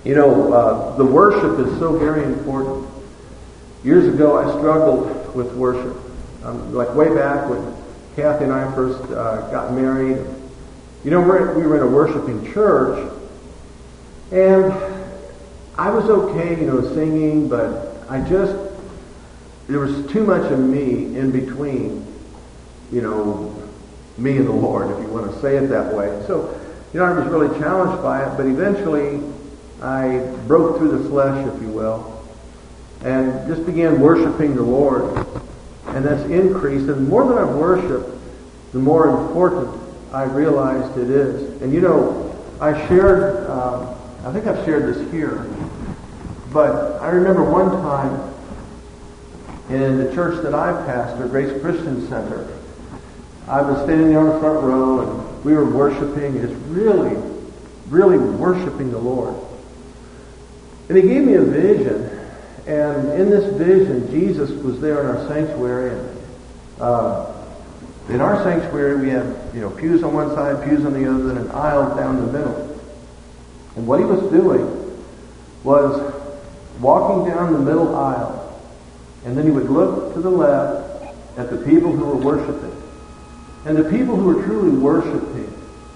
The worship is so very important. Years ago, I struggled with worship. Like way back when Kathy and I first got married. We were in a worshiping church, and I was okay, singing, but there was too much of me in between, me and the Lord, if you want to say it that way. So, I was really challenged by it, but eventually I broke through the flesh, if you will, and just began worshiping the Lord. And that's increased. And the more that I've worshiped, the more important I realized it is. And I shared, I think I've shared this here, but I remember one time in the church that I pastor, Grace Christian Center, I was standing there on the front row and we were worshiping, just really, really worshiping the Lord. And He gave me a vision. And in this vision, Jesus was there in our sanctuary. And in our sanctuary, we have pews on one side, pews on the other, and an aisle down the middle. And what He was doing was walking down the middle aisle, and then He would look to the left at the people who were worshiping. And the people who were truly worshiping,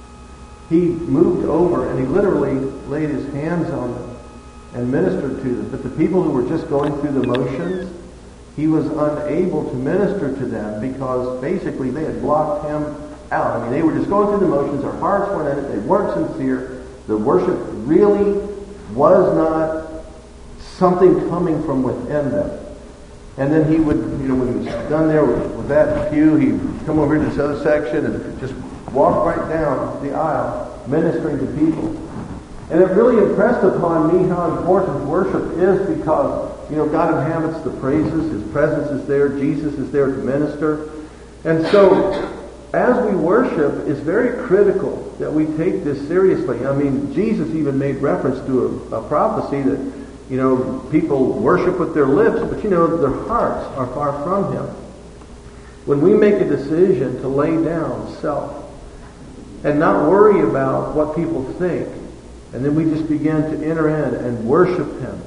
He moved over and He literally laid His hands on them and ministered to them. But the people who were just going through the motions, He was unable to minister to them because basically they had blocked Him out. I mean, they were just going through the motions. Their hearts weren't in it. They weren't sincere. The worship really was not something coming from within them. And then He would, when He was done there with that pew, He'd come over to this other section and just walk right down the aisle, ministering to people. And it really impressed upon me how important worship is because, God inhabits the praises. His presence is there. Jesus is there to minister. And so, as we worship, it's very critical that we take this seriously. I mean, Jesus even made reference to a prophecy that, people worship with their lips, but their hearts are far from Him. When we make a decision to lay down self and not worry about what people think, and then we just begin to enter in and worship Him,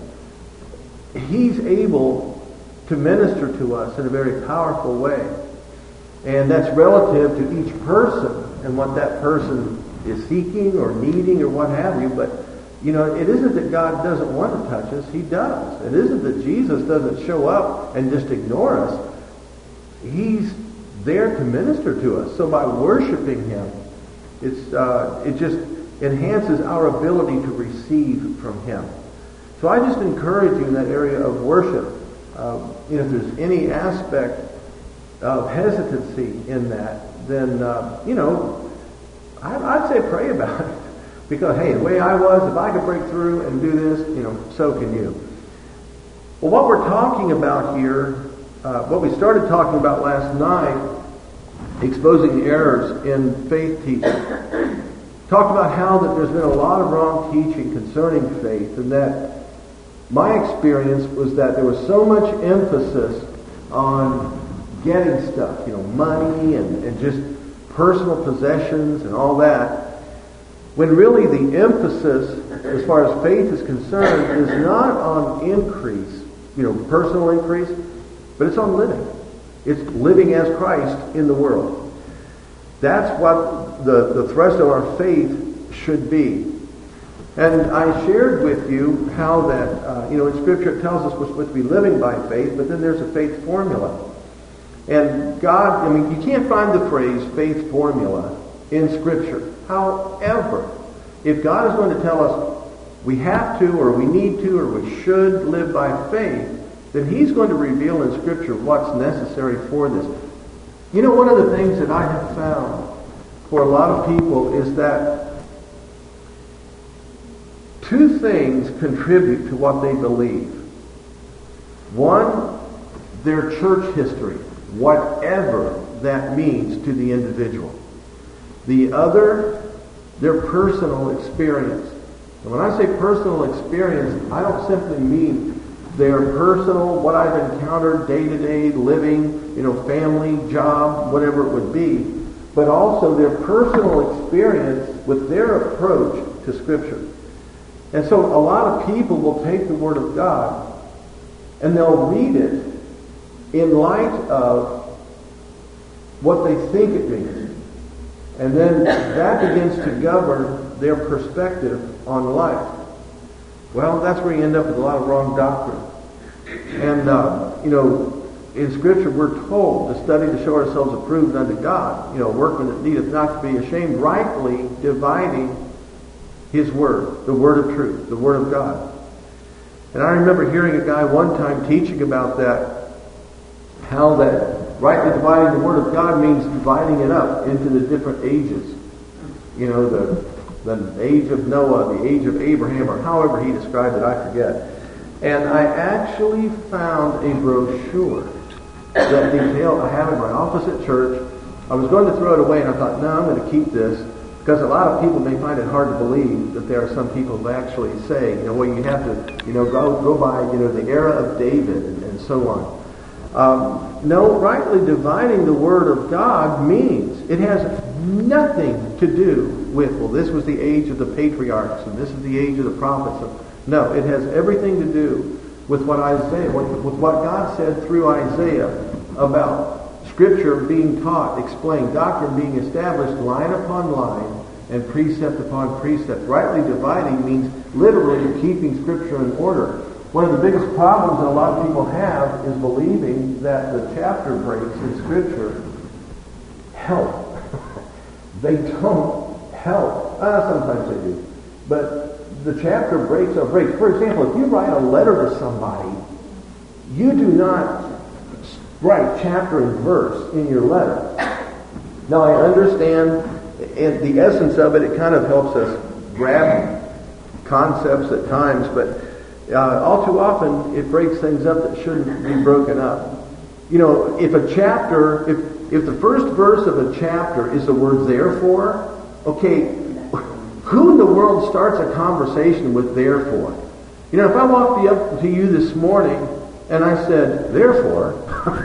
He's able to minister to us in a very powerful way. And that's relative to each person and what that person is seeking or needing or what have you. But, it isn't that God doesn't want to touch us. He does. It isn't that Jesus doesn't show up and just ignore us. He's there to minister to us. So by worshiping Him, it just enhances our ability to receive from Him. So I just encourage you in that area of worship. If there's any aspect of hesitancy in that, then, I'd say pray about it. Because, hey, the way I was, if I could break through and do this, so can you. Well, what we're talking about here, what we started talking about last night, exposing the errors in faith teaching, talked about how that there's been a lot of wrong teaching concerning faith, and that my experience was that there was so much emphasis on getting stuff, money and just personal possessions and all that, when really the emphasis, as far as faith is concerned, is not on increase, personal increase, but it's on living. It's living as Christ in the world. That's what the thrust of our faith should be. And I shared with you how that, in Scripture it tells us we're supposed to be living by faith, but then there's a faith formula. And God, you can't find the phrase faith formula in Scripture. However, if God is going to tell us we have to, or we need to, or we should live by faith, then He's going to reveal in Scripture what's necessary for this. One of the things that I have found for a lot of people is that two things contribute to what they believe. One, their church history, whatever that means to the individual. The other, their personal experience. And when I say personal experience, I don't simply mean their personal, what I've encountered day-to-day living, family, job, whatever it would be, but also their personal experience with their approach to Scripture. And so a lot of people will take the Word of God and they'll read it in light of what they think it means. And then that begins to govern their perspective on life. Well, that's where you end up with a lot of wrong doctrine. And, in Scripture we're told to study to show ourselves approved unto God. Workmen that needeth not to be ashamed, rightly dividing His Word, the Word of truth, the Word of God. And I remember hearing a guy one time teaching about that, how that rightly dividing the Word of God means dividing it up into the different ages. The age of Noah, the age of Abraham, or however he described it, I forget. And I actually found a brochure that detailed, I have it in my office at church. I was going to throw it away, and I thought, no, I'm going to keep this, because a lot of people may find it hard to believe that there are some people who actually say, you have to, go by, the era of David and so on. No, rightly dividing the Word of God means it has nothing to do with, this was the age of the patriarchs, and this is the age of the prophets. No, it has everything to do with what God said through Isaiah about Scripture being taught, explained, doctrine being established line upon line and precept upon precept. Rightly dividing means literally keeping Scripture in order. One of the biggest problems that a lot of people have is believing that the chapter breaks in Scripture help. They don't help. Sometimes they do. But the chapter breaks are breaks. For example, if you write a letter to somebody, you do not write chapter and verse in your letter. Now, I understand the essence of it. It kind of helps us grab concepts at times, but all too often it breaks things up that shouldn't be broken up. If a chapter, if the first verse of a chapter is the word therefore, okay, who in the world starts a conversation with therefore? If I walked up to you this morning and I said, therefore,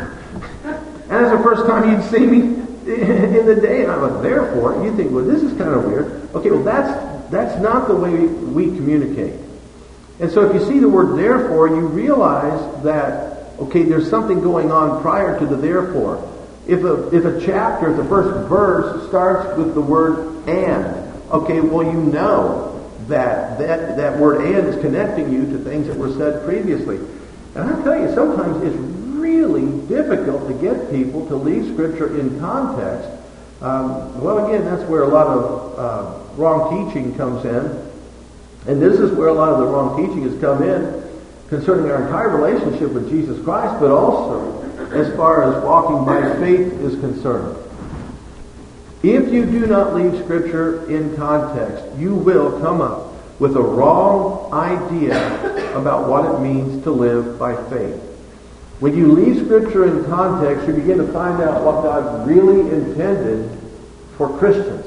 and that's the first time you'd see me in the day, and I'm like, therefore, you think, well, this is kind of weird. Okay, well, that's not the way we communicate. And so if you see the word therefore, you realize that, okay, there's something going on prior to the therefore. If a chapter, if the first verse starts with the word and, okay, well, that word and is connecting you to things that were said previously. And I tell you, sometimes it's really difficult to get people to leave Scripture in context. Again, that's where a lot of wrong teaching comes in. And this is where a lot of the wrong teaching has come in concerning our entire relationship with Jesus Christ, but also as far as walking by faith is concerned. If you do not leave Scripture in context, you will come up with a wrong idea about what it means to live by faith. When you leave Scripture in context, you begin to find out what God really intended for Christians.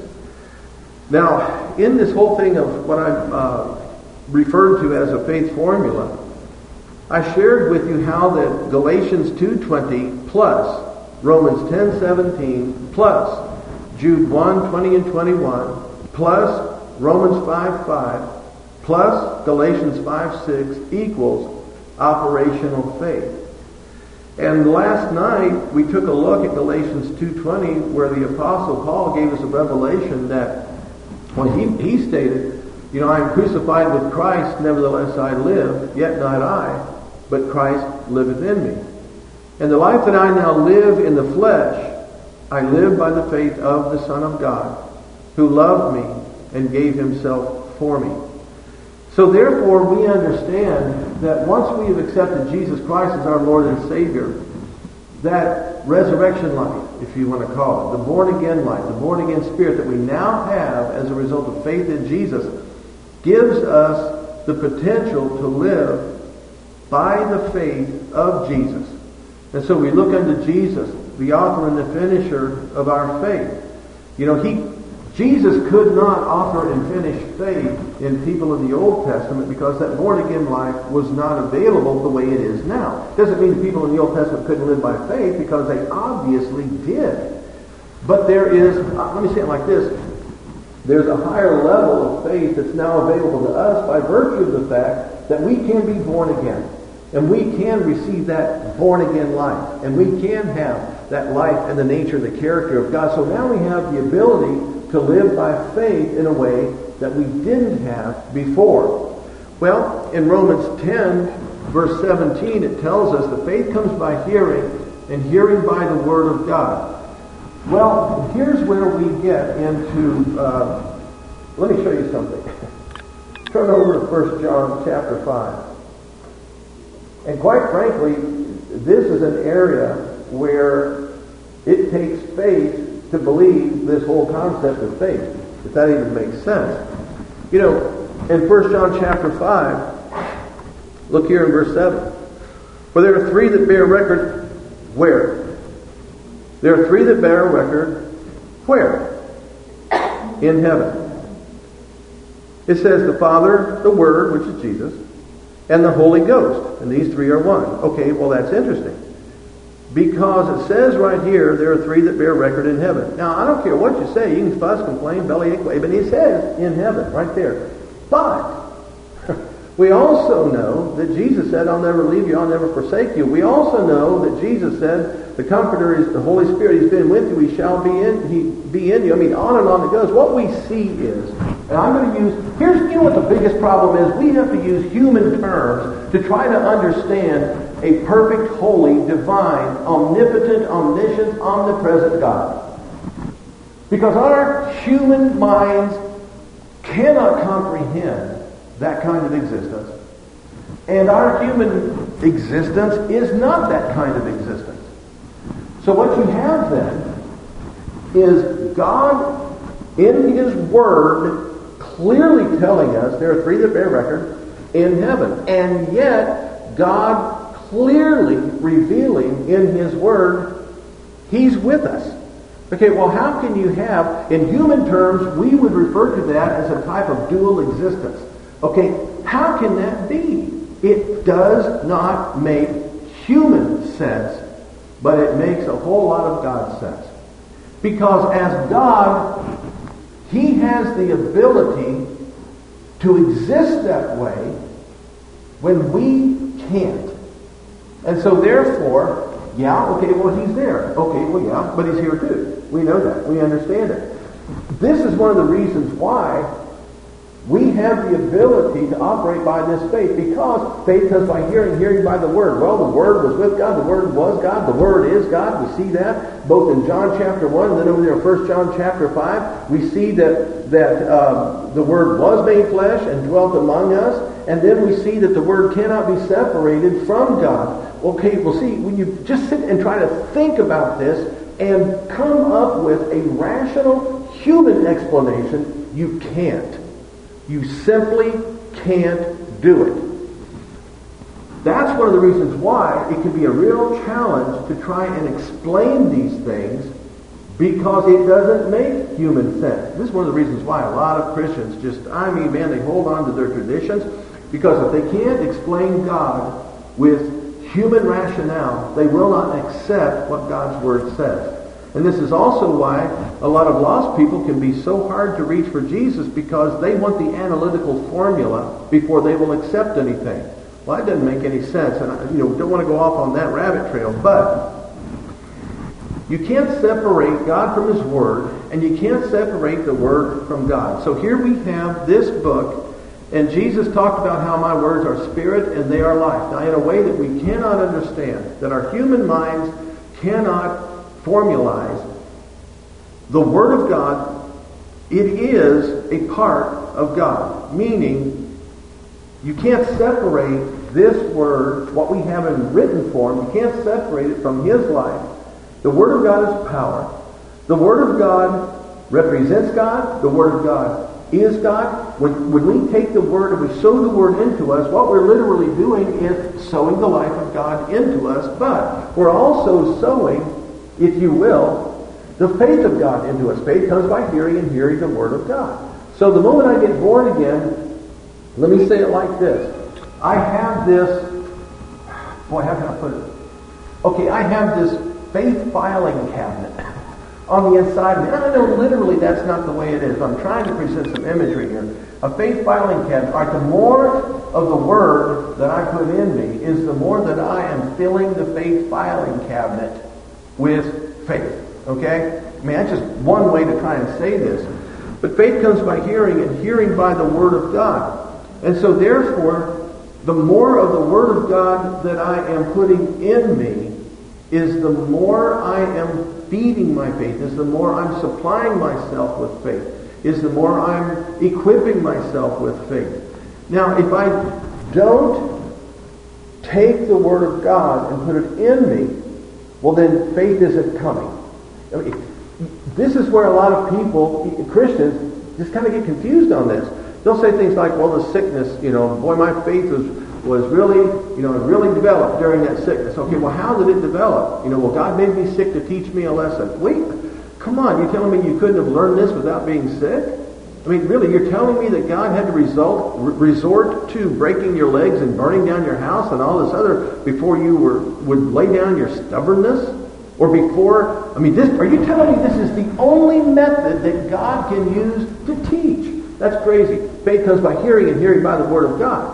Now, in this whole thing of what I've referred to as a faith formula, I shared with you how that Galatians 2:20 plus Romans 10:17 plus Jude 1:20 and 21 plus Romans 5:5 plus Galatians 5:6 equals operational faith. And last night we took a look at Galatians 2:20 where the Apostle Paul gave us a revelation that when he stated, I am crucified with Christ, nevertheless I live, yet not I, but Christ liveth in me. And the life that I now live in the flesh, I live by the faith of the Son of God, who loved me and gave himself for me. So therefore we understand that once we have accepted Jesus Christ as our Lord and Savior, that resurrection life, if you want to call it, the born-again life, the born-again spirit that we now have as a result of faith in Jesus, gives us the potential to live by the faith of Jesus. And so we look unto Jesus, the author and the finisher of our faith. Jesus could not author and finish faith in people in the Old Testament because that born-again life was not available the way it is now. Doesn't mean the people in the Old Testament couldn't live by faith, because they obviously did. But there is, let me say it like this, There's a higher level of faith that's now available to us by virtue of the fact that we can be born again. And we can receive that born again life. And we can have that life and the nature and the character of God. So now we have the ability to live by faith in a way that we didn't have before. Well, in Romans 10, verse 17, it tells us that faith comes by hearing, and hearing by the Word of God. Well, here's where we get into, let me show you something. Turn over to 1 John chapter 5. And quite frankly, this is an area where it takes faith to believe this whole concept of faith, if that even makes sense. You know, in 1 John chapter 5, look here in verse 7. For there are three that bear record where? There are three that bear record where? In heaven. It says the Father, the Word, which is Jesus, and the Holy Ghost. And these three are one. Okay, well that's interesting. Because it says right here, there are three that bear record in heaven. Now, I don't care what you say. You can fuss, complain, bellyache, but it says in heaven, right there. But we also know that Jesus said, I'll never leave you, I'll never forsake you. We also know that Jesus said, the Comforter is the Holy Spirit. He's been with you. He shall be in you. I mean, on and on it goes. What we see is, and I'm going to use, you know what the biggest problem is? We have to use human terms to try to understand a perfect, holy, divine, omnipotent, omniscient, omnipresent God. Because our human minds cannot comprehend that kind of existence. And our human existence is not that kind of existence. So what you have then is God in His Word clearly telling us there are three that bear record in heaven. And yet God clearly revealing in His Word He's with us. Okay, well how can you have, in human terms, we would refer to that as a type of dual existence. Okay, how can that be? It does not make human sense, but it makes a whole lot of God sense. Because as God, He has the ability to exist that way when we can't. And so therefore, yeah, okay, well He's there. Okay, well yeah, but He's here too. We know that. We understand it. This is one of the reasons why we have the ability to operate by this faith, because faith comes by hearing, hearing by the Word. Well, the Word was with God, the Word was God, the Word is God. We see that both in John chapter 1 and then over there in 1 John chapter 5. We see that the Word was made flesh and dwelt among us. And then we see that the Word cannot be separated from God. Okay, well see, when you just sit and try to think about this and come up with a rational human explanation, you can't. You simply can't do it. That's one of the reasons why it can be a real challenge to try and explain these things, because it doesn't make human sense. This is one of the reasons why a lot of Christians they hold on to their traditions, because if they can't explain God with human rationale, they will not accept what God's Word says. And this is also why a lot of lost people can be so hard to reach for Jesus, because they want the analytical formula before they will accept anything. Well, that doesn't make any sense, and I don't want to go off on that rabbit trail, but you can't separate God from His Word, and you can't separate the Word from God. So here we have this book, and Jesus talked about how my words are spirit and they are life. Now, in a way that we cannot understand, that our human minds cannot formalize, the Word of God, it is a part of God. Meaning, you can't separate this Word, what we have in written form, you can't separate it from His life. The Word of God is power. The Word of God represents God. The Word of God is God. When we take the Word and we sow the Word into us, what we're literally doing is sowing the life of God into us, but we're also sowing, if you will, the faith of God into us. Faith comes by hearing, and hearing the Word of God. So the moment I get born again, let me say it like this. I have this, how can I put it? Okay, I have this faith filing cabinet on the inside of me. And I know literally that's not the way it is. I'm trying to present some imagery here. A faith filing cabinet. All right, the more of the Word that I put in me is the more that I am filling the faith filing cabinet with faith. Okay? I mean, that's just one way to try and say this. But faith comes by hearing, and hearing by the Word of God. And so therefore, the more of the Word of God that I am putting in me is the more I am feeding my faith, is the more I'm supplying myself with faith, is the more I'm equipping myself with faith. Now, if I don't take the Word of God and put it in me, well then faith isn't coming. I mean, this is where a lot of people, Christians, just kind of get confused on this. They'll say things like, well, the sickness, boy, my faith was really, really developed during that sickness. Okay, well, how did it develop? Well, God made me sick to teach me a lesson. Wait, come on, you're telling me you couldn't have learned this without being sick? I mean, really, you're telling me that God had to resort to breaking your legs and burning down your house and all this other before you would lay down your stubbornness? Or before, are you telling me this is the only method that God can use to teach? That's crazy. Faith comes by hearing, and hearing by the Word of God.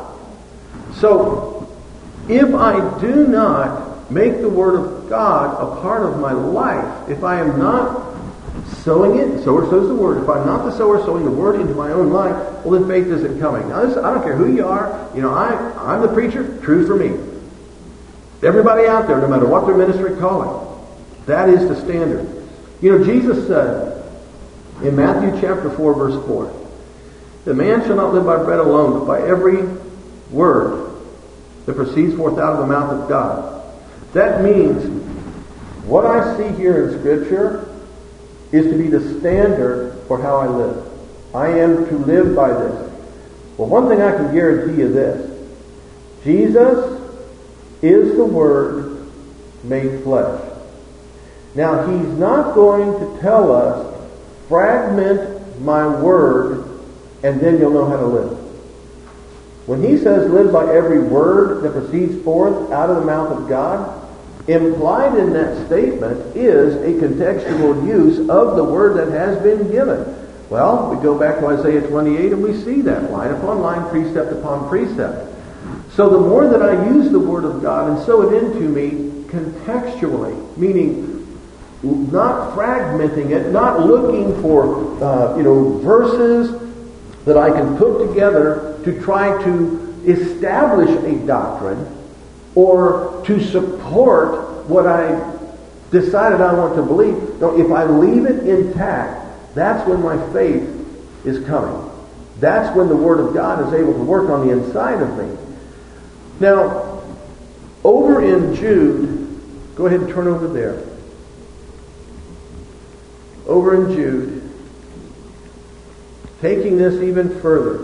So, if I do not make the Word of God a part of my life, if I am not sowing it, sower sows the Word. If I'm not the sower sowing the Word into my own life, well then faith isn't coming. Now, I don't care who you are. I'm the preacher. True for me. Everybody out there, no matter what their ministry calling, that is the standard. Jesus said in Matthew chapter 4, verse 4, "The man shall not live by bread alone, but by every word that proceeds forth out of the mouth of God." That means what I see here in Scripture is to be the standard for how I live. I am to live by this. Well, one thing I can guarantee you this. Jesus is the Word made flesh. Now, He's not going to tell us, fragment my Word, and then you'll know how to live. When He says live by every word that proceeds forth out of the mouth of God, implied in that statement is a contextual use of the Word that has been given. Well, we go back to Isaiah 28 and we see that line upon line, precept upon precept. So the more that I use the Word of God and sow it into me contextually, meaning not fragmenting it, not looking for verses that I can put together to try to establish a doctrine or to support what I decided I want to believe. No, if I leave it intact, that's when my faith is coming. That's when the Word of God is able to work on the inside of me. Now, over in Jude, go ahead and turn over there. Over in Jude, taking this even further.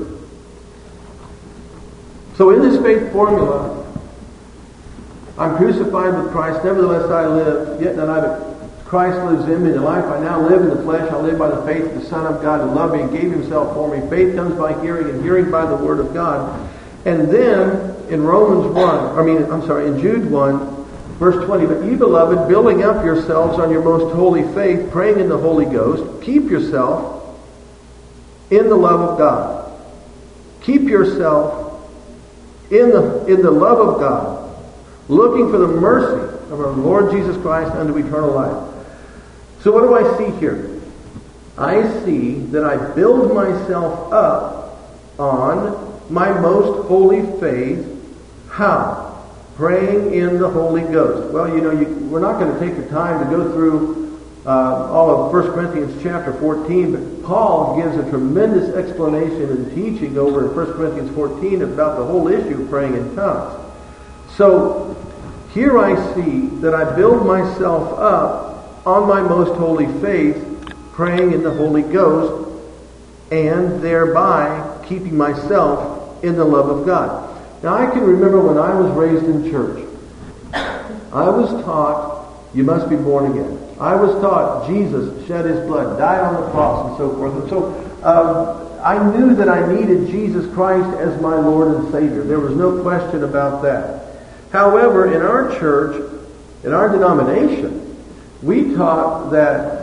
So in this faith formula, I'm crucified with Christ, nevertheless I live, yet not I, but Christ lives in me. The life I now live in the flesh, I live by the faith of the Son of God who loved me and gave Himself for me. Faith comes by hearing, and hearing by the Word of God. And then in in Jude 1, verse 20, "But ye, beloved, building up yourselves on your most holy faith, praying in the Holy Ghost, keep yourself in the love of God." Keep yourself in the love of God, looking for the mercy of our Lord Jesus Christ unto eternal life. So what do I see here? I see that I build myself up on my most holy faith. How? Praying in the Holy Ghost. Well, we're not going to take the time to go through all of 1 Corinthians chapter 14, but Paul gives a tremendous explanation and teaching over in 1 Corinthians 14 about the whole issue of praying in tongues. So, here I see that I build myself up on my most holy faith, praying in the Holy Ghost, and thereby keeping myself in the love of God. Now, I can remember when I was raised in church, I was taught you must be born again. I was taught Jesus shed His blood, died on the cross, and so forth. And so I knew that I needed Jesus Christ as my Lord and Savior. There was no question about that. However, in our church, in our denomination, we taught that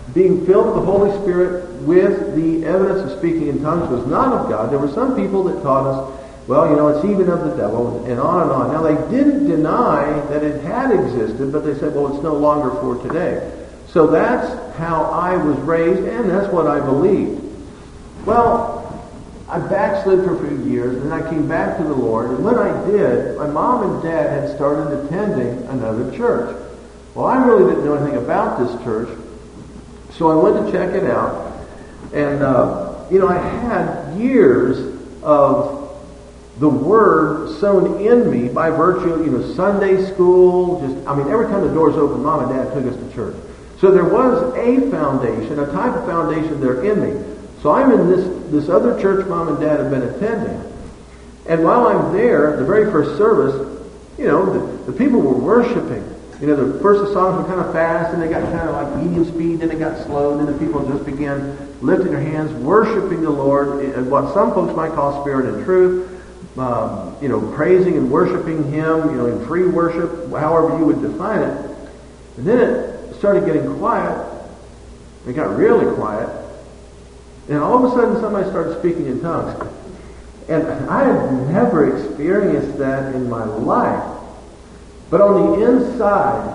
being filled with the Holy Spirit with the evidence of speaking in tongues was not of God. There were some people that taught us, well, it's even of the devil, and on and on. Now, they didn't deny that it had existed, but they said, well, it's no longer for today. So that's how I was raised, and that's what I believed. Well, I backslid for a few years, and I came back to the Lord, and when I did, my mom and dad had started attending another church. Well, I really didn't know anything about this church, so I went to check it out, and, I had years of the Word sown in me by virtue of, Sunday school, every time the doors opened, Mom and Dad took us to church. So there was a foundation, a type of foundation there in me. So I'm in this other church Mom and Dad have been attending. And while I'm there, the very first service, the people were worshiping. The first the songs were kind of fast, and they got kind of like medium speed, then it got slow, and then the people just began lifting their hands, worshiping the Lord, in what some folks might call spirit and truth, praising and worshiping Him, in free worship, however you would define it. And then it started getting quiet. It got really quiet. And all of a sudden somebody started speaking in tongues. And I had never experienced that in my life. But on the inside,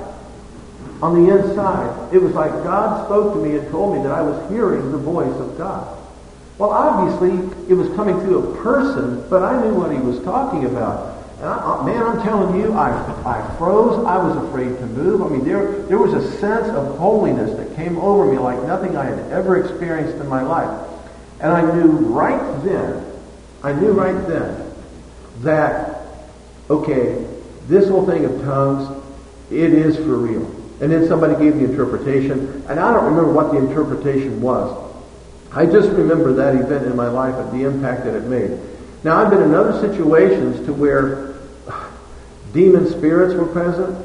it was like God spoke to me and told me that I was hearing the voice of God. Well, obviously, it was coming through a person, but I knew what he was talking about. And I'm telling you, I froze. I was afraid to move. There was a sense of holiness that came over me like nothing I had ever experienced in my life. And I knew right then that, okay, this whole thing of tongues, it is for real. And then somebody gave the interpretation, and I don't remember what the interpretation was. I just remember that event in my life and the impact that it made. Now, I've been in other situations to where demon spirits were present,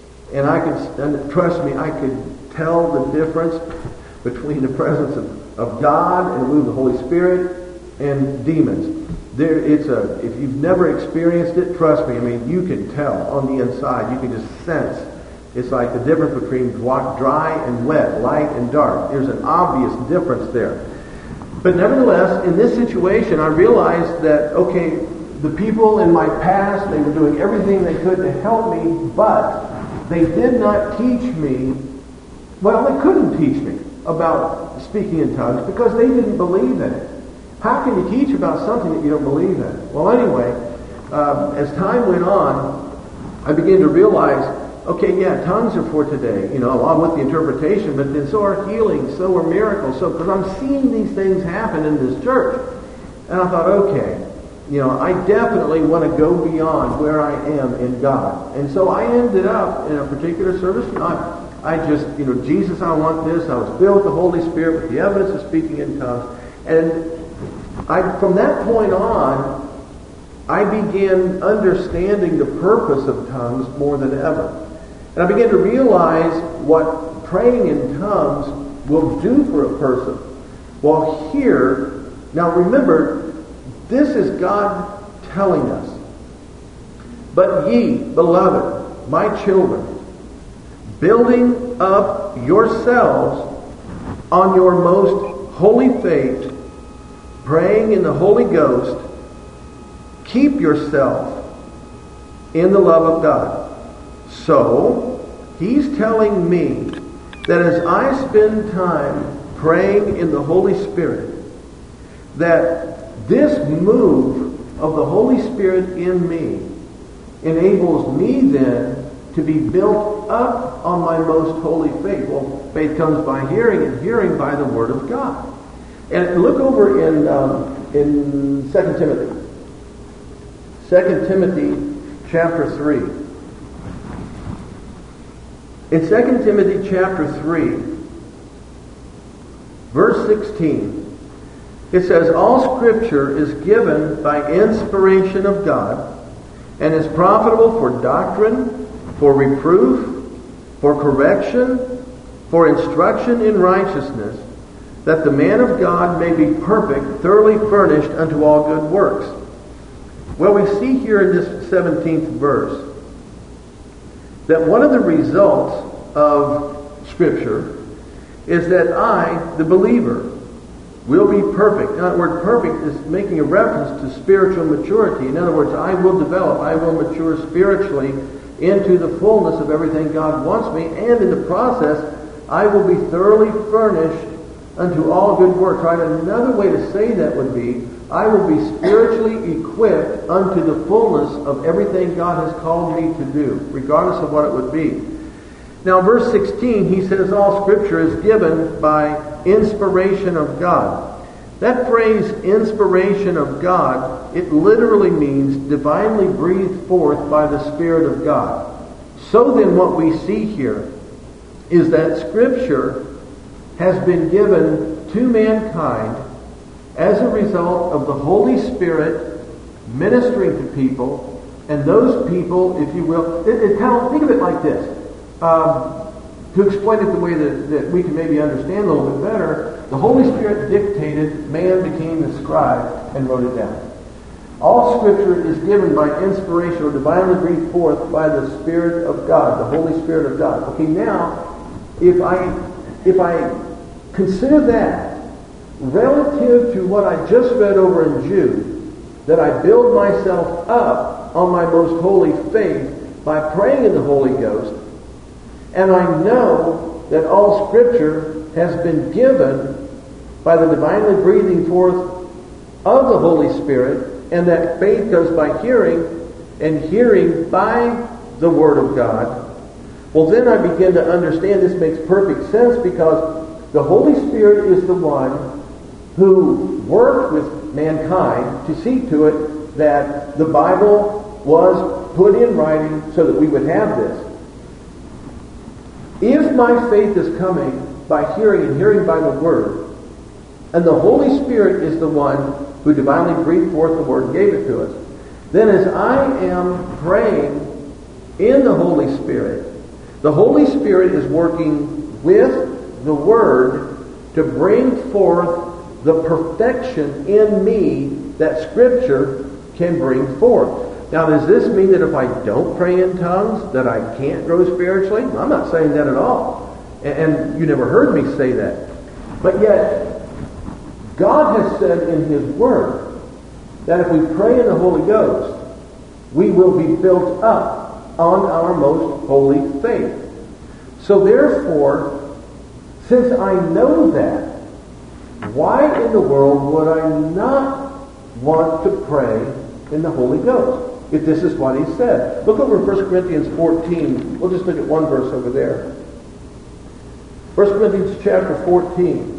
and trust me, I could tell the difference between the presence of God and the move of the Holy Spirit and demons. If you've never experienced it, trust me, you can tell on the inside. You can just sense. It's like the difference between dry and wet, light and dark. There's an obvious difference there. But nevertheless, in this situation, I realized that, okay, the people in my past, they were doing everything they could to help me, but they did not teach me, they couldn't teach me about speaking in tongues because they didn't believe in it. How can you teach about something that you don't believe in? Well, anyway, as time went on, I began to realize, okay, yeah, tongues are for today, along with the interpretation, but then so are healings, so are miracles. So, because I'm seeing these things happen in this church. And I thought, okay, I definitely want to go beyond where I am in God. And so I ended up in a particular service. I just, Jesus, I want this. I was filled with the Holy Spirit with the evidence of speaking in tongues. And from that point on, I began understanding the purpose of tongues more than ever. And I began to realize what praying in tongues will do for a person. Well, here, now remember, this is God telling us. But ye, beloved, my children, building up yourselves on your most holy faith, praying in the Holy Ghost, keep yourself in the love of God. So, he's telling me that as I spend time praying in the Holy Spirit, that this move of the Holy Spirit in me enables me then to be built up on my most holy faith. Well, faith comes by hearing, and hearing by the Word of God. And look over in 2 Timothy. 2 Timothy chapter 3. In 2 Timothy chapter 3, verse 16, it says, all Scripture is given by inspiration of God and is profitable for doctrine, for reproof, for correction, for instruction in righteousness, that the man of God may be perfect, thoroughly furnished unto all good works. Well, we see here in this 17th verse that one of the results of Scripture is that I, the believer, will be perfect. Now, the word perfect is making a reference to spiritual maturity. In other words, I will develop, I will mature spiritually into the fullness of everything God wants me, and in the process, I will be thoroughly furnished unto all good works. Right? Another way to say that would be, I will be spiritually equipped unto the fullness of everything God has called me to do, regardless of what it would be. Now, verse 16, he says, all Scripture is given by inspiration of God. That phrase, inspiration of God, it literally means divinely breathed forth by the Spirit of God. So then what we see here is that Scripture has been given to mankind as a result of the Holy Spirit ministering to people, and those people, if you will, think of it like this. To explain it the way that we can maybe understand a little bit better, the Holy Spirit dictated, man became the scribe and wrote it down. All Scripture is given by inspiration or divinely breathed forth by the Spirit of God, the Holy Spirit of God. Okay, now, if I consider that relative to what I just read over in Jude, that I build myself up on my most holy faith by praying in the Holy Ghost, and I know that all Scripture has been given by the divinely breathing forth of the Holy Spirit, and that faith goes by hearing, and hearing by the Word of God, well, then I begin to understand this makes perfect sense, because the Holy Spirit is the one who worked with mankind to see to it that the Bible was put in writing so that we would have this. If my faith is coming by hearing and hearing by the Word, and the Holy Spirit is the one who divinely breathed forth the Word and gave it to us, then as I am praying in the Holy Spirit is working with the Word to bring forth the perfection in me that Scripture can bring forth. Now, does this mean that if I don't pray in tongues, that I can't grow spiritually? I'm not saying that at all. And you never heard me say that. But yet, God has said in His Word that if we pray in the Holy Ghost, we will be built up on our most holy faith. So therefore, since I know that, why in the world would I not want to pray in the Holy Ghost, if this is what He said? Look over 1 Corinthians 14. We'll just look at one verse over there. 1 Corinthians chapter 14.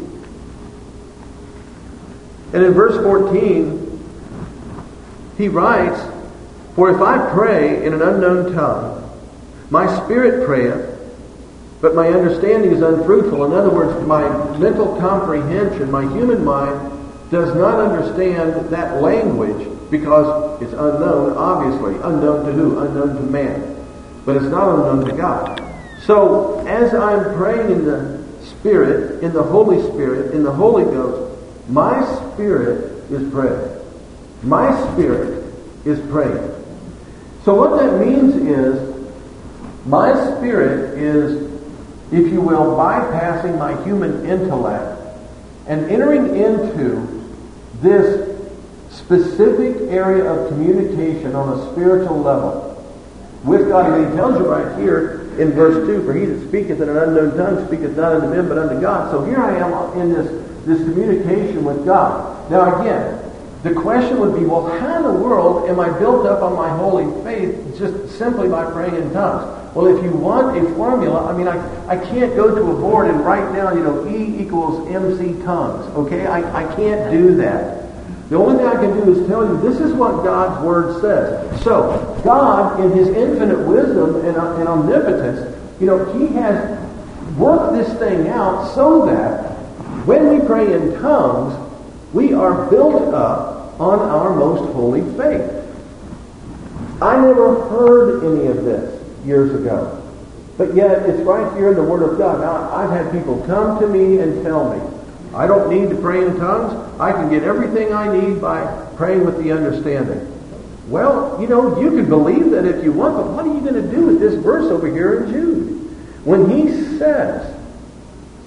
And in verse 14, he writes, for if I pray in an unknown tongue, my spirit prayeth, but my understanding is unfruitful. In other words, my mental comprehension, my human mind, does not understand that language because it's unknown, obviously. Unknown to who? Unknown to man. But it's not unknown to God. So, as I'm praying in the Spirit, in the Holy Spirit, in the Holy Ghost, my spirit is praying. My spirit is praying. So what that means is, my spirit is, if you will, bypassing my human intellect and entering into this specific area of communication on a spiritual level with God. And He tells you right here in verse 2, for he that speaketh in an unknown tongue speaketh not unto men but unto God. So here I am in this communication with God. Now again, the question would be, well, how in the world am I built up on my holy faith just simply by praying in tongues? Well, if you want a formula, I can't go to a board and write down, E equals MC tongues, okay? I can't do that. The only thing I can do is tell you, this is what God's Word says. So, God, in His infinite wisdom and omnipotence, He has worked this thing out so that when we pray in tongues, we are built up on our most holy faith. I never heard any of this years ago. But yet, it's right here in the Word of God. Now, I've had people come to me and tell me, I don't need to pray in tongues. I can get everything I need by praying with the understanding. Well, you can believe that if you want, but what are you going to do with this verse over here in Jude? When he says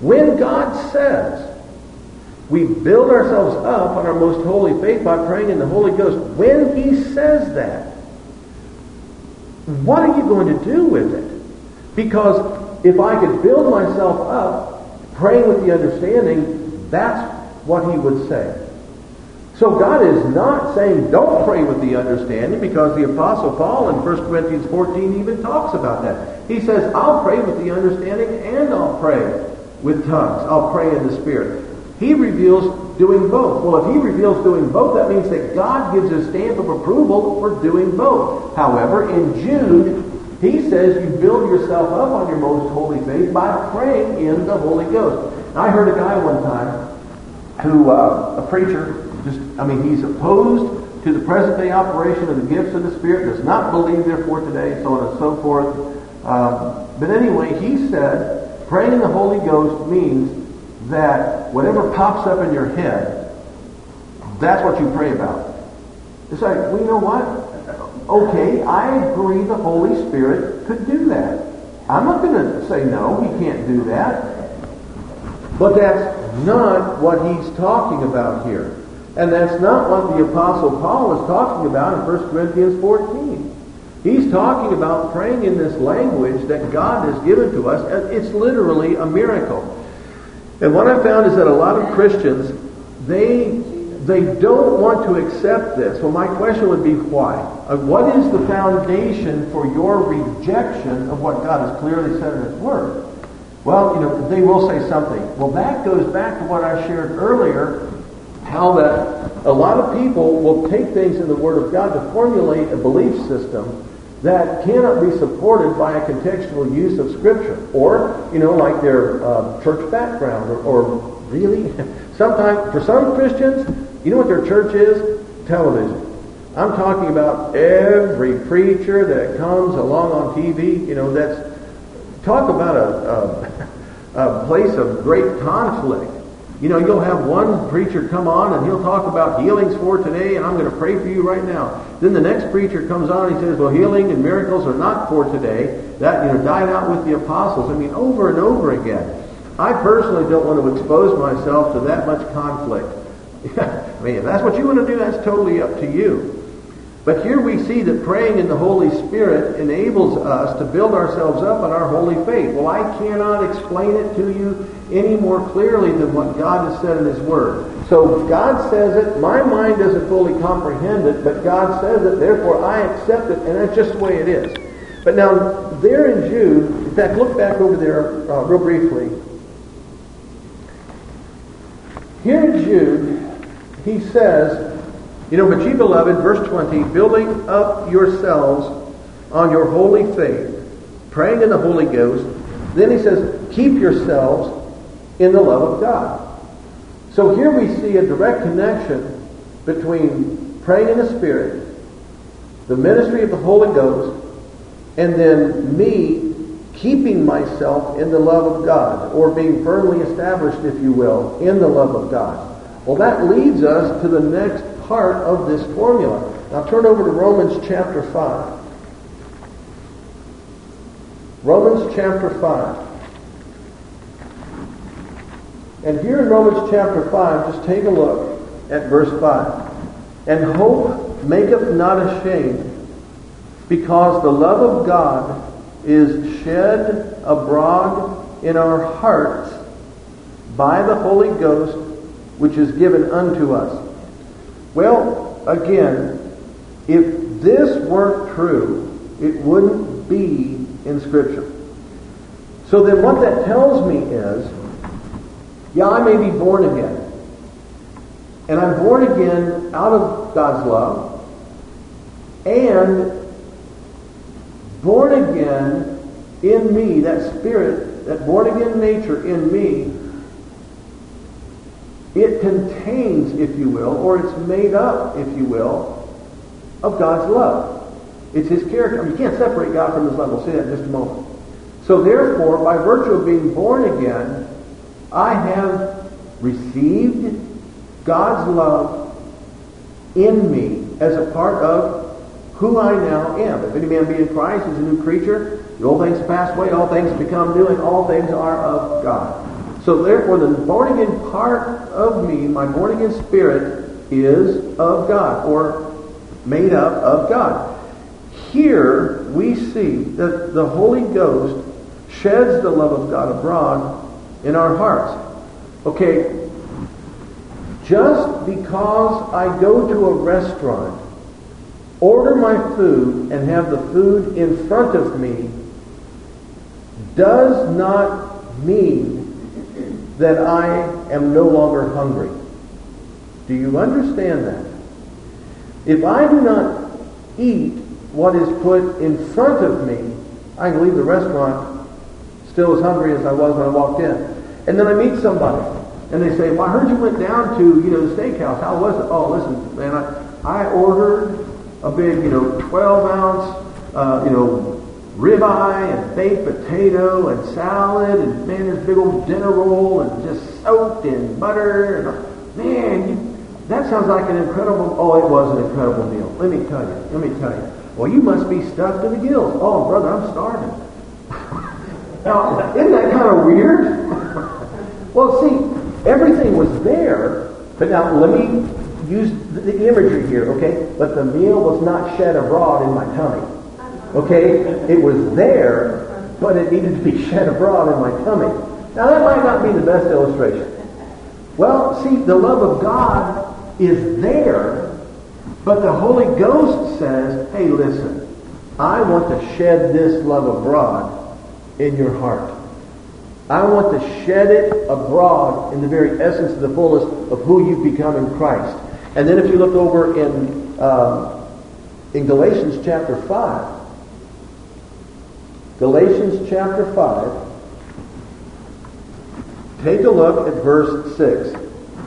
When God says we build ourselves up on our most holy faith by praying in the Holy Ghost, when He says that, what are you going to do with it? Because if I could build myself up praying with the understanding, that's what He would say. So God is not saying don't pray with the understanding, because the Apostle Paul in 1 Corinthians 14 even talks about that. He says, I'll pray with the understanding and I'll pray with tongues. I'll pray in the Spirit. He reveals doing both. Well, if He reveals doing both, that means that God gives a stamp of approval for doing both. However, in Jude, he says you build yourself up on your most holy faith by praying in the Holy Ghost. I heard a guy one time who, a preacher, he's opposed to the present day operation of the gifts of the Spirit, does not believe therefore today, so on and so forth. But anyway, he said praying in the Holy Ghost means that whatever pops up in your head, that's what you pray about. It's like, well, you know what? Okay, I agree the Holy Spirit could do that. I'm not going to say no, He can't do that. But that's not what he's talking about here. And that's not what the Apostle Paul is talking about in 1 Corinthians 14. He's talking about praying in this language that God has given to us, and it's literally a miracle. And what I found is that a lot of Christians, they don't want to accept this. Well, my question would be why? What is the foundation for your rejection of what God has clearly said in His Word? Well, they will say something. Well, that goes back to what I shared earlier, how that a lot of people will take things in the Word of God to formulate a belief system that cannot be supported by a contextual use of Scripture. Or, like their church background. Or really, sometimes, for some Christians, you know what their church is? Television. I'm talking about every preacher that comes along on TV, that's... Talk about a place of great conflict. You'll have one preacher come on and he'll talk about healings for today, and I'm going to pray for you right now. Then the next preacher comes on and he says, well, healing and miracles are not for today. That, died out with the apostles. Over and over again. I personally don't want to expose myself to that much conflict. If that's what you want to do, that's totally up to you. But here we see that praying in the Holy Spirit enables us to build ourselves up on our holy faith. Well, I cannot explain it to you any more clearly than what God has said in His Word. So God says it, my mind doesn't fully comprehend it, but God says it, therefore I accept it, and that's just the way it is. But now, there in Jude, in fact, look back over there real briefly. Here in Jude, he says, but ye beloved, verse 20, building up yourselves on your holy faith, praying in the Holy Ghost. Then he says, keep yourselves in the love of God. So here we see a direct connection between praying in the Spirit, the ministry of the Holy Ghost, and then me keeping myself in the love of God, or being firmly established, if you will, in the love of God. Well, that leads us to the next part of this formula. Now turn over to Romans chapter 5. Romans chapter 5. And here in Romans chapter 5, just take a look at verse 5. And hope maketh not ashamed, because the love of God is shed abroad in our hearts by the Holy Ghost, which is given unto us. Well, again, if this weren't true, it wouldn't be in Scripture. So then what that tells me is, I may be born again. And I'm born again out of God's love. And born again in me, that spirit, that born again nature in me, it contains, if you will, or it's made up, if you will, of God's love. It's His character. You can't separate God from His love. We'll see that in just a moment. So therefore, by virtue of being born again, I have received God's love in me as a part of who I now am. If any man be in Christ, he's a new creature. The old things pass away, all things become new, and all things are of God. So therefore, the born-again part of me, my born-again spirit, is of God, or made up of God. Here we see that the Holy Ghost sheds the love of God abroad in our hearts. Okay, just because I go to a restaurant, order my food, and have the food in front of me, does not mean that I am no longer hungry. Do you understand that? If I do not eat what is put in front of me, I can leave the restaurant still as hungry as I was when I walked in. And then I meet somebody, and they say, well, I heard you went down to, the steakhouse. How was it? Oh, listen, man, I ordered a big, 12-ounce, ribeye and baked potato and salad, and man, this big old dinner roll, and just soaked in butter. And, man, that sounds like an incredible. Oh, it was an incredible meal. Let me tell you. Well, you must be stuffed to the gills. Oh, brother, I'm starving. Now, isn't that kind of weird? Well, see, everything was there, but now let me use the imagery here, okay? But the meal was not shed abroad in my tummy. Okay? It was there, but it needed to be shed abroad in my tummy. Now, that might not be the best illustration. Well, see, the love of God is there, but the Holy Ghost says, hey, listen, I want to shed this love abroad in your heart. I want to shed it abroad in the very essence of the fullness of who you've become in Christ. And then if you look over in Galatians chapter 5, Galatians chapter 5, take a look at verse 6.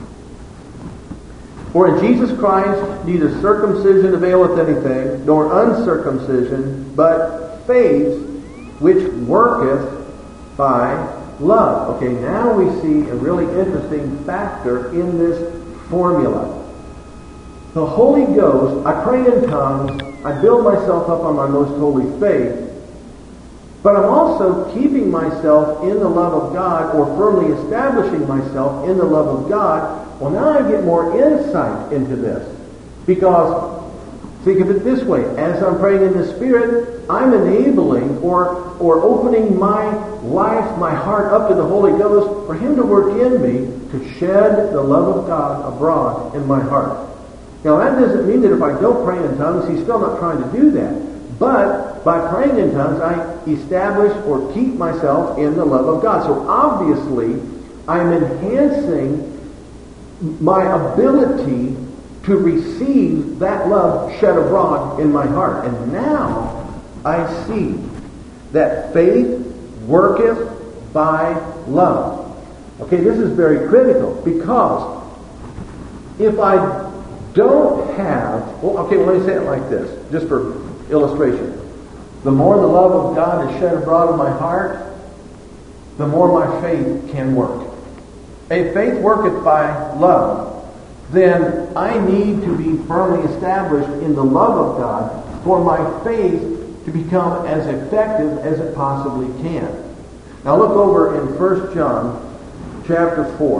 For in Jesus Christ neither circumcision availeth anything, nor uncircumcision, but faith which worketh by love. Okay, now we see a really interesting factor in this formula. The Holy Ghost, I pray in tongues, I build myself up on my most holy faith, but I'm also keeping myself in the love of God, or firmly establishing myself in the love of God. Well, now I get more insight into this. Because, think of it this way, as I'm praying in the Spirit, I'm enabling or opening my life, my heart up to the Holy Ghost for Him to work in me to shed the love of God abroad in my heart. Now, that doesn't mean that if I don't pray in tongues, He's still not trying to do that. But by praying in tongues, I establish or keep myself in the love of God. So obviously, I'm enhancing my ability to receive that love shed abroad in my heart. And now I see that faith worketh by love. Okay, this is very critical, because if I don't have, let me say it like this, just for illustration. The more the love of God is shed abroad in my heart, the more my faith can work. If faith worketh by love, then I need to be firmly established in the love of God for my faith to become as effective as it possibly can. Now look over in 1 John chapter 4.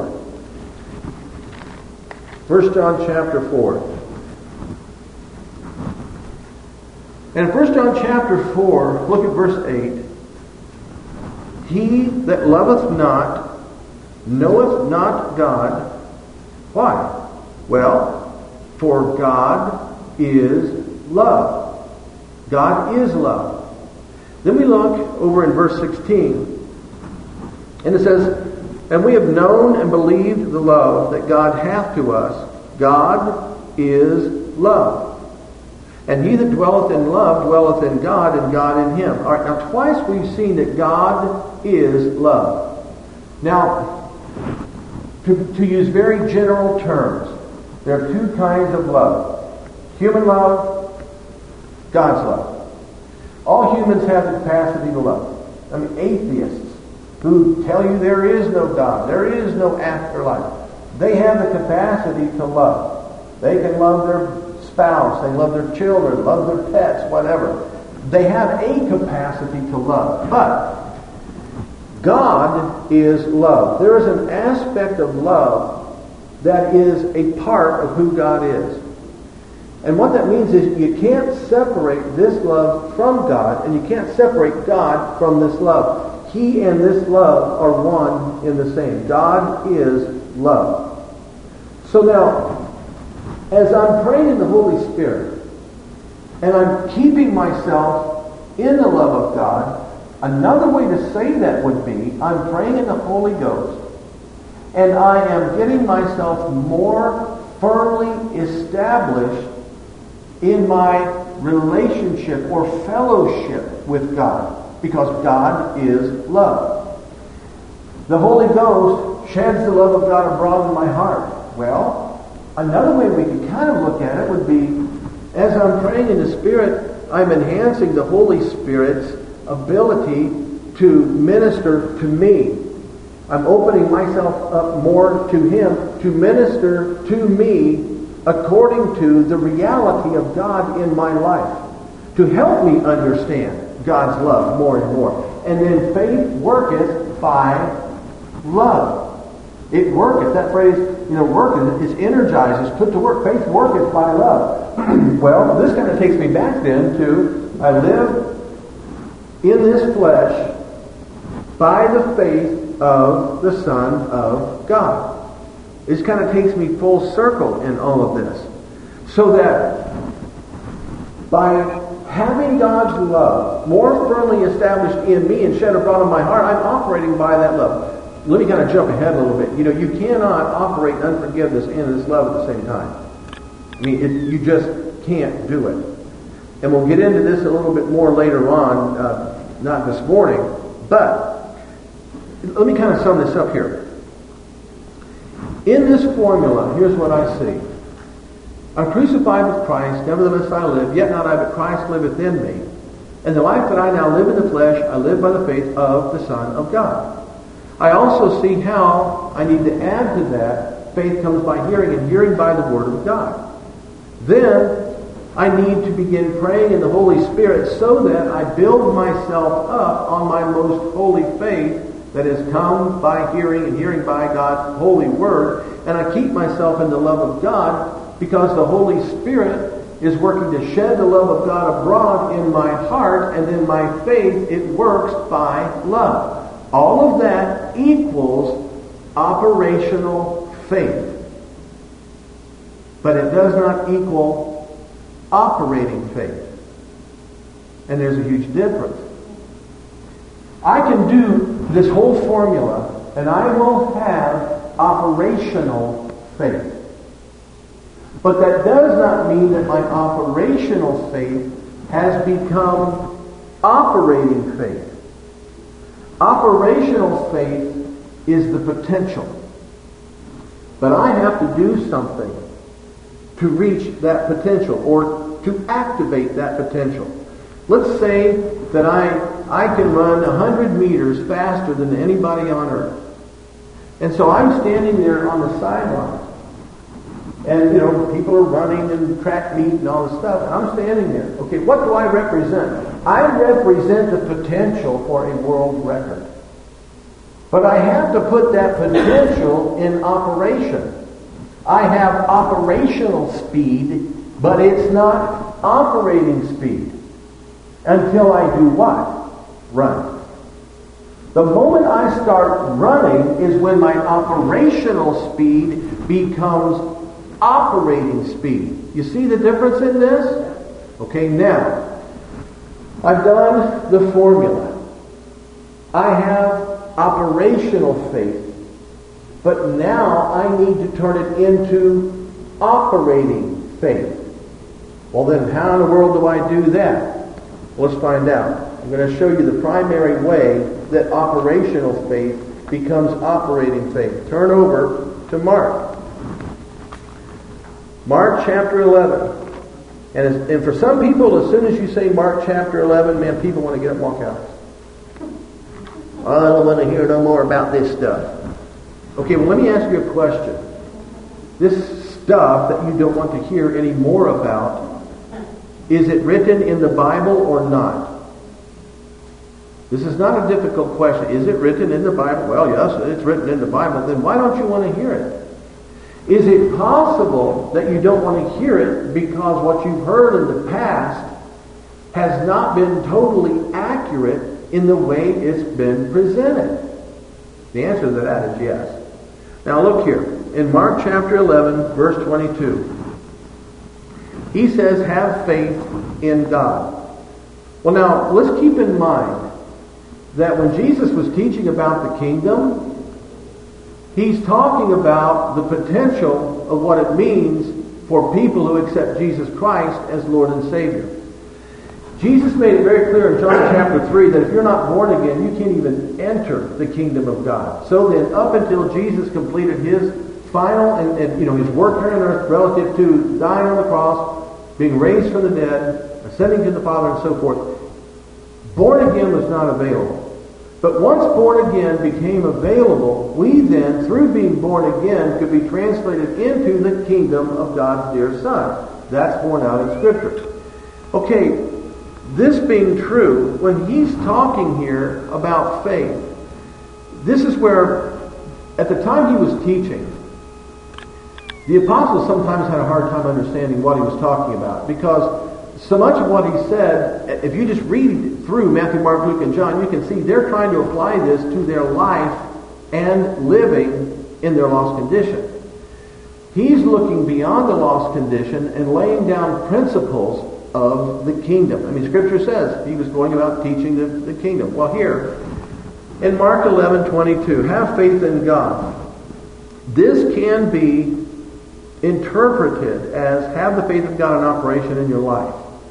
1 John chapter 4. And in 1 John chapter 4, look at verse 8. He that loveth not knoweth not God. Why? Well, for God is love. God is love. Then we look over in verse 16, and it says, and we have known and believed the love that God hath to us. God is love. And he that dwelleth in love dwelleth in God, and God in him. All right, now twice we've seen that God is love. Now, to use very general terms, there are two kinds of love. Human love, God's love. All humans have the capacity to love. I mean, atheists who tell you there is no God, there is no afterlife, they have the capacity to love. They can love their spouse, they love their children, love their pets, whatever. They have a capacity to love. But God is love. There is an aspect of love that is a part of who God is. And what that means is you can't separate this love from God, and you can't separate God from this love. He and this love are one in the same. God is love. So now, as I'm praying in the Holy Spirit, and I'm keeping myself in the love of God, another way to say that would be, I'm praying in the Holy Ghost, and I am getting myself more firmly established in my relationship or fellowship with God, because God is love. The Holy Ghost sheds the love of God abroad in my heart. Well, another way we could kind of look at it would be, as I'm praying in the Spirit, I'm enhancing the Holy Spirit's ability to minister to me. I'm opening myself up more to Him to minister to me according to the reality of God in my life, to help me understand God's love more and more. And then faith worketh by love. It worketh. That phrase, worketh, is energized, is put to work. Faith worketh by love. Well, this kind of takes me back then to, I live in this flesh by the faith of the Son of God. This kind of takes me full circle in all of this. So that by having God's love more firmly established in me and shed abroad in my heart, I'm operating by that love. Let me kind of jump ahead a little bit. You cannot operate in unforgiveness and this love at the same time. I mean, you just can't do it. And we'll get into this a little bit more later on, not this morning, but let me kind of sum this up here. In this formula, here's what I see. I'm crucified with Christ, nevertheless I live, yet not I, but Christ liveth in me. And the life that I now live in the flesh, I live by the faith of the Son of God. I also see how I need to add to that, faith comes by hearing, and hearing by the Word of God. Then I need to begin praying in the Holy Spirit so that I build myself up on my most holy faith that has come by hearing, and hearing by God's holy Word. And I keep myself in the love of God because the Holy Spirit is working to shed the love of God abroad in my heart, and then my faith, it works by love. All of that equals operational faith. But it does not equal operating faith. And there's a huge difference. I can do this whole formula, and I will have operational faith. But that does not mean that my operational faith has become operating faith. Operational faith is the potential. But I have to do something to reach that potential or to activate that potential. Let's say that I can run 100 meters faster than anybody on earth. And so I'm standing there on the sideline. And, people are running and track meet and all this stuff. And I'm standing there. Okay, what do I represent? I represent the potential for a world record. But I have to put that potential in operation. I have operational speed, but it's not operating speed. Until I do what? Run. The moment I start running is when my operational speed becomes operating speed. You see the difference in this? Okay, now, I've done the formula. I have operational faith, but now I need to turn it into operating faith. Well then, how in the world do I do that? Let's find out. I'm going to show you the primary way that operational faith becomes operating faith. Turn over to Mark. Mark chapter 11. And for some people, as soon as you say Mark chapter 11, man, people want to get up and walk out. I don't want to hear no more about this stuff. Okay, well, let me ask you a question. This stuff that you don't want to hear any more about, is it written in the Bible or not? This is not a difficult question. Is it written in the Bible? Well, yes, it's written in the Bible. Then why don't you want to hear it? Is it possible that you don't want to hear it because what you've heard in the past has not been totally accurate in the way it's been presented? The answer to that is yes. Now look here. In Mark chapter 11, verse 22, he says, have faith in God. Well, now, let's keep in mind that when Jesus was teaching about the kingdom, he's talking about the potential of what it means for people who accept Jesus Christ as Lord and Savior. Jesus made it very clear in John chapter 3 that if you're not born again, you can't even enter the kingdom of God. So then, up until Jesus completed his final and his work here on earth relative to dying on the cross, being raised from the dead, ascending to the Father, and so forth, born again was not available. But once born again became available, we then, through being born again, could be translated into the kingdom of God's dear Son. That's borne out in Scripture. Okay, this being true, when he's talking here about faith, this is where, at the time he was teaching, the apostles sometimes had a hard time understanding what he was talking about, because so much of what he said, if you just read through Matthew, Mark, Luke, and John, you can see they're trying to apply this to their life and living in their lost condition. He's looking beyond the lost condition and laying down principles of the kingdom. I mean, Scripture says he was going about teaching the kingdom. Well, here, in Mark 11:22, have faith in God. This can be interpreted as have the faith of God in operation in your life.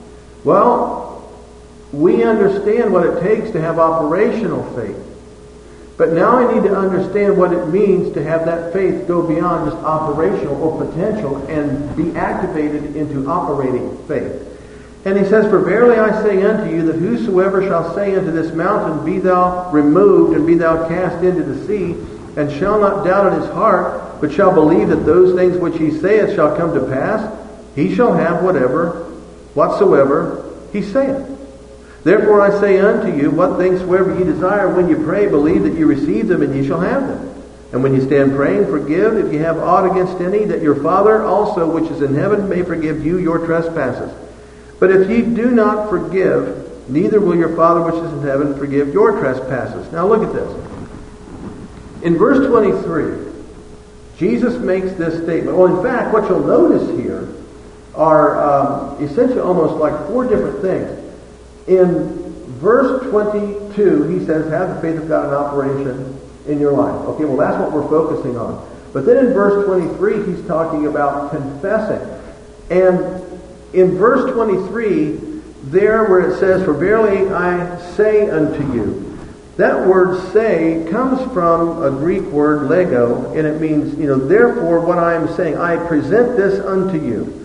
Well, we understand what it takes to have operational faith. But now I need to understand what it means to have that faith go beyond just operational or potential and be activated into operating faith. And he says, for verily I say unto you that whosoever shall say unto this mountain, be thou removed and be thou cast into the sea, and shall not doubt in his heart, but shall believe that those things which he saith shall come to pass, he shall have whatsoever he saith. Therefore I say unto you, what things soever ye desire when you pray, believe that you receive them, and ye shall have them. And when you stand praying, forgive if ye have aught against any, that your Father also which is in heaven may forgive you your trespasses. But if ye do not forgive, neither will your Father which is in heaven forgive your trespasses. Now look at this. In verse 23, Jesus makes this statement. Well, in fact, what you'll notice here are essentially almost like four different things. In verse 22, he says, have the faith of God in operation in your life. Okay, well, that's what we're focusing on. But then in verse 23, he's talking about confessing. And in verse 23, there where it says, for verily I say unto you, that word say comes from a Greek word lego, and it means, therefore what I am saying, I present this unto you.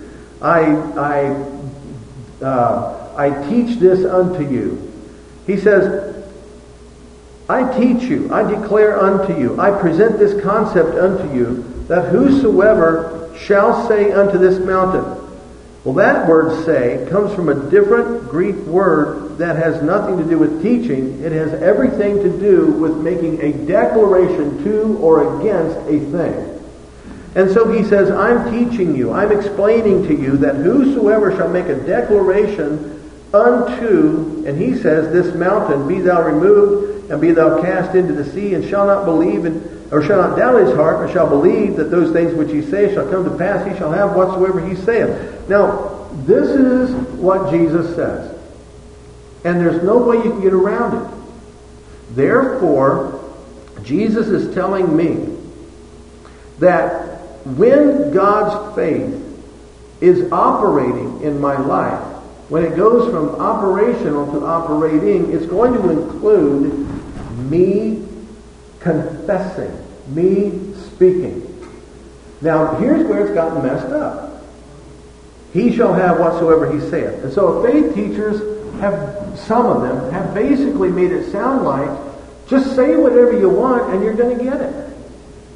I teach this unto you. He says, I teach you, I declare unto you, I present this concept unto you, that whosoever shall say unto this mountain. Well, that word say comes from a different Greek word that has nothing to do with teaching. It has everything to do with making a declaration to or against a thing. And so he says, I'm teaching you, I'm explaining to you that whosoever shall make a declaration unto, and he says, this mountain, be thou removed, and be thou cast into the sea, and shall not believe, or shall not doubt in his heart, but shall believe that those things which he saith shall come to pass, he shall have whatsoever he saith. Now, this is what Jesus says. And there's no way you can get around it. Therefore, Jesus is telling me that when God's faith is operating in my life, when it goes from operational to operating, it's going to include me confessing, me speaking. Now, here's where it's gotten messed up. He shall have whatsoever he saith. And so faith teachers some of them have basically made it sound like, just say whatever you want and you're going to get it.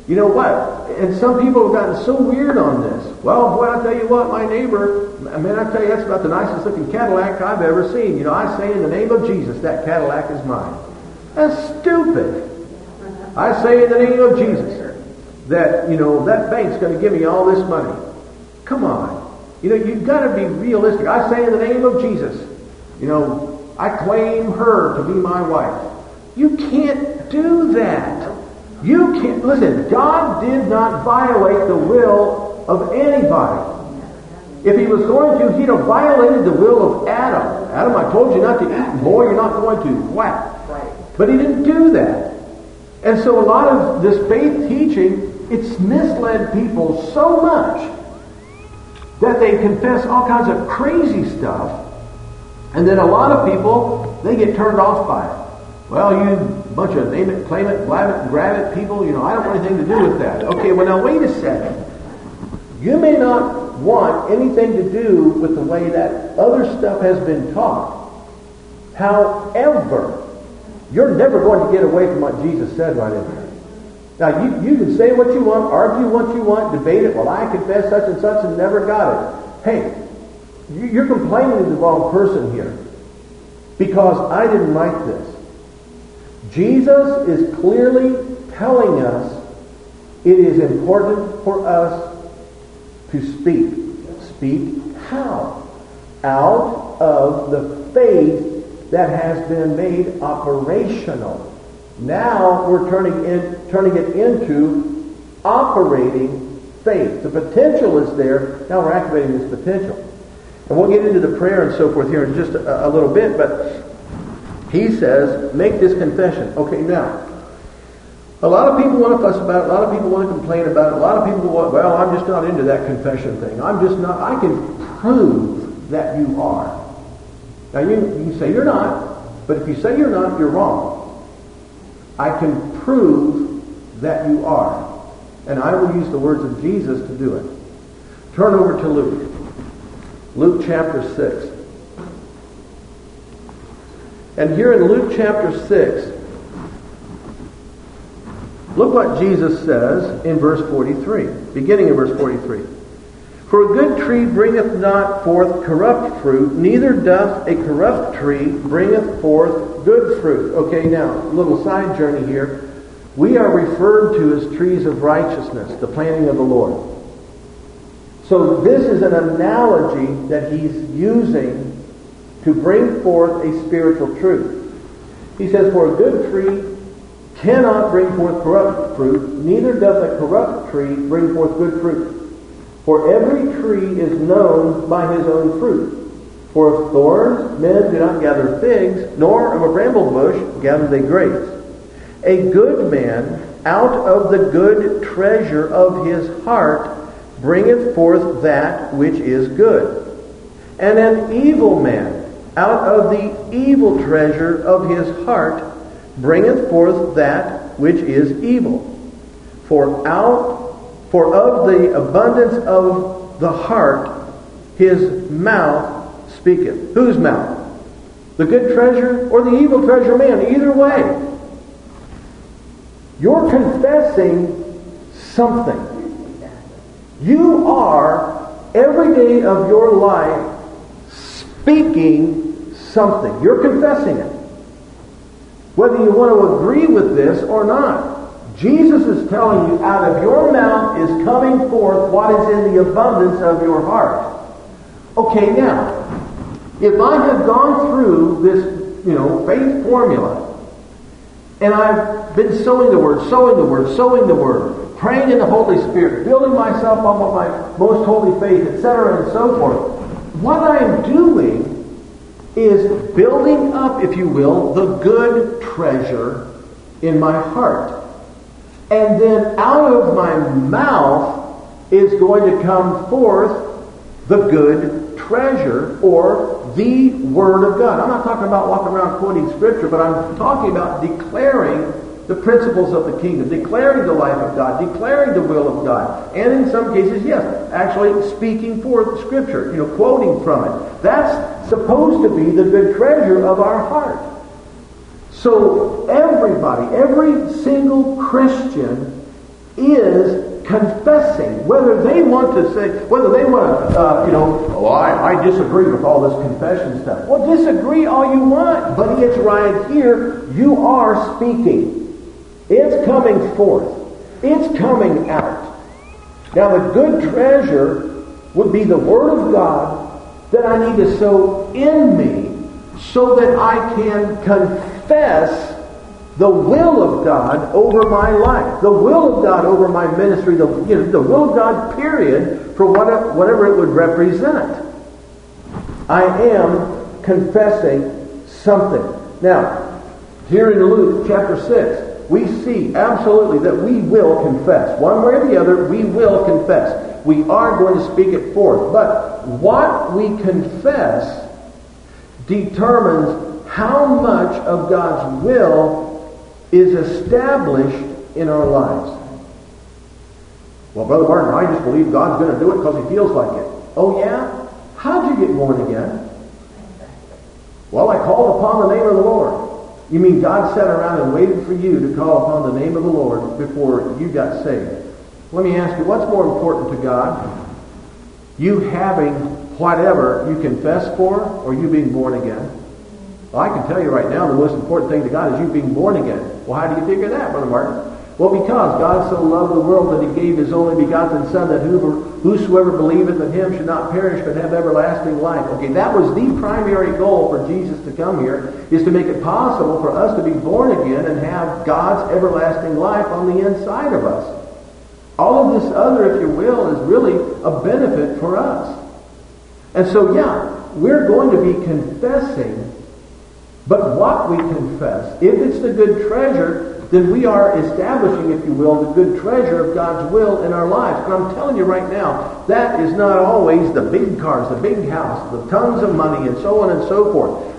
You know what? And some people have gotten so weird on this. Well, boy, I tell you what, my neighbor, man, I tell you, that's about the nicest looking Cadillac I've ever seen. You know, I say in the name of Jesus, that Cadillac is mine. That's stupid. I say in the name of Jesus that, you know, that bank's going to give me all this money. Come on. You know, you've got to be realistic. I say in the name of Jesus, you know, I claim her to be my wife. You can't do that. You can't. Listen, God did not violate the will of anybody. If he was going to, he'd have violated the will of Adam. Adam, I told you not to eat. Boy, you're not going to. Whack. Right. But he didn't do that. And so a lot of this faith teaching, it's misled people so much that they confess all kinds of crazy stuff. And then a lot of people, they get turned off by it. Well, you bunch of name it, claim it, blab it, grab it people, you know, I don't want anything to do with that. Okay, well now wait a second. You may not want anything to do with the way that other stuff has been taught. However, you're never going to get away from what Jesus said right in there. Now, you can say what you want, argue what you want, debate it. Well, I confess such and such and never got it. Hey, you're complaining to the wrong person here. Because I didn't write this. Jesus is clearly telling us it is important for us to speak. Speak how? Out of the faith that has been made operational. Now we're turning it into operating faith. The potential is there. Now we're activating this potential. And we'll get into the prayer and so forth here in just a little bit, but he says, make this confession. Okay, now, a lot of people want to fuss about it. A lot of people want to complain about it. A lot of people want, well, I'm just not into that confession thing. I'm just not. I can prove that you are. Now, you can say you're not, but if you say you're not, you're wrong. I can prove that you are. And I will use the words of Jesus to do it. Turn over to Luke. Luke chapter 6. And here in Luke chapter 6, look what Jesus says in verse 43, beginning in verse 43. For a good tree bringeth not forth corrupt fruit, neither doth a corrupt tree bringeth forth good fruit. Okay, now, a little side journey here. We are referred to as trees of righteousness, the planting of the Lord. So this is an analogy that he's using to bring forth a spiritual truth. He says, for a good tree cannot bring forth corrupt fruit, neither doth a corrupt tree bring forth good fruit. For every tree is known by his own fruit. For of thorns men do not gather figs, nor of a bramble bush gather they grapes. A good man out of the good treasure of his heart bringeth forth that which is good. And an evil man out of the evil treasure of his heart bringeth forth that which is evil. For of the abundance of the heart his mouth speaketh. Whose mouth? The good treasure or the evil treasure man? Either way. You're confessing something. You are, every day of your life, speaking something. You're confessing it. Whether you want to agree with this or not. Jesus is telling you, out of your mouth is coming forth what is in the abundance of your heart. Okay, now, if I have gone through this, faith formula, and I've been sowing the word, praying in the Holy Spirit, building myself up on my most holy faith, etc., and so forth, what I'm doing is building up, if you will, the good treasure in my heart. And then out of my mouth is going to come forth the good treasure, or the Word of God. I'm not talking about walking around quoting Scripture, but I'm talking about declaring the principles of the kingdom, declaring the life of God, declaring the will of God, and in some cases, yes, actually speaking forth Scripture, quoting from it. That's supposed to be the good treasure of our heart. So everybody, every single Christian is confessing. Whether they want to say, whether they want to, I disagree with all this confession stuff. Well, disagree all you want, but it's right here. You are speaking. It's coming forth. It's coming out. Now, the good treasure would be the Word of God that I need to sow in me so that I can confess the will of God over my life, the will of God over my ministry, the will of God, period, for whatever it would represent. I am confessing something. Now, here in Luke chapter 6, we see absolutely that we will confess. One way or the other, we will confess. We are going to speak it forth. But what we confess determines how much of God's will is established in our lives. Well, Brother Martin, I just believe God's going to do it because He feels like it. Oh yeah? How'd you get born again? Well, I called upon the name of the Lord. You mean God sat around and waited for you to call upon the name of the Lord before you got saved? Let me ask you, what's more important to God? You having whatever you confess for, or you being born again? Well, I can tell you right now, the most important thing to God is you being born again. Well, how do you figure that, Brother Martin? Well, because God so loved the world that He gave His only begotten Son, that whosoever believeth in Him should not perish but have everlasting life. Okay, that was the primary goal for Jesus to come here, is to make it possible for us to be born again and have God's everlasting life on the inside of us. All of this other, if you will, is really a benefit for us. And so, yeah, we're going to be confessing, but what we confess, if it's the good treasure, then we are establishing, if you will, the good treasure of God's will in our lives. And I'm telling you right now, that is not always the big cars, the big house, the tons of money, and so on and so forth.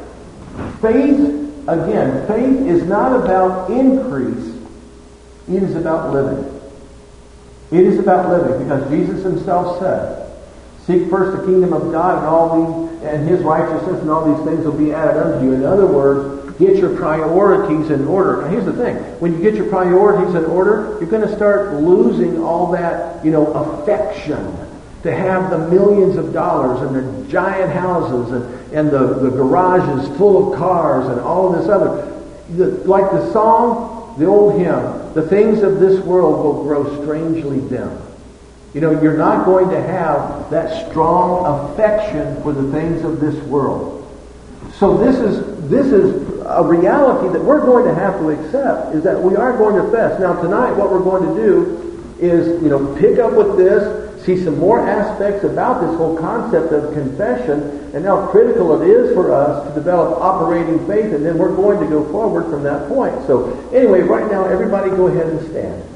Faith is not about increase. It is about living. It is about living, because Jesus Himself said, seek first the kingdom of God and His righteousness, and all these things will be added unto you. In other words, get your priorities in order. Now here's the thing. When you get your priorities in order, you're going to start losing all that, affection to have the millions of dollars and the giant houses and the garages full of cars and all of this other. Like the song, the old hymn, the things of this world will grow strangely dim. You're not going to have that strong affection for the things of this world. So this is a reality that we're going to have to accept, is that we are going to fast. Now tonight what we're going to do is, pick up with this, see some more aspects about this whole concept of confession and how critical it is for us to develop operating faith, and then we're going to go forward from that point. So anyway, right now everybody go ahead and stand.